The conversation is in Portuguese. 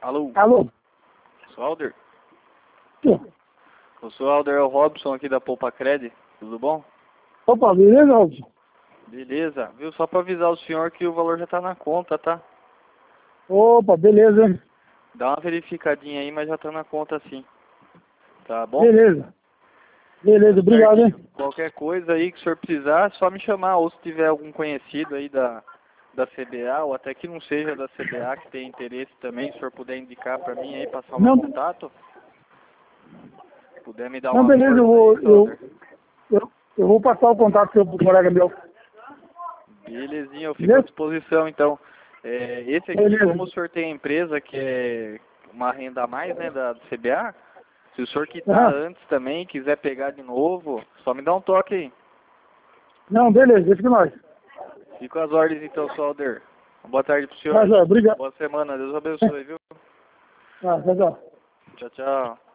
Alô? Alô? Sou Alder? Sim. Eu sou Alder, é o Robson aqui da Poupa Cred. Tudo bom? Opa, beleza, Robson? Beleza. Viu? Só para avisar o senhor que o valor já tá na conta, tá? Opa, beleza. Dá uma verificadinha aí, mas já tá na conta sim. Tá bom? Beleza. Beleza, obrigado, hein? Qualquer coisa aí que o senhor precisar, é só me chamar. Ou se tiver algum conhecido aí da CBA, ou até que não seja da CBA, que tem interesse também, se o senhor puder indicar para mim aí, passar o meu Não, contato, puder me dar não, uma beleza, força aí, Alder. eu vou passar o contato pro colega meu. Belezinha, eu fico à Beleza? disposição então. Esse aqui, Beleza. como o senhor tem a empresa que é uma renda a mais, né, da CBA, se o senhor quitar Aham. antes também, quiser pegar de novo, só me dá um toque aí. Não, beleza, deixa que nós. Fico às ordens então, seu Alder. Boa tarde pro Tá, senhor. joia, obrigado. Boa semana, Deus abençoe, viu? Tá, tchau, tchau. Tchau, tchau.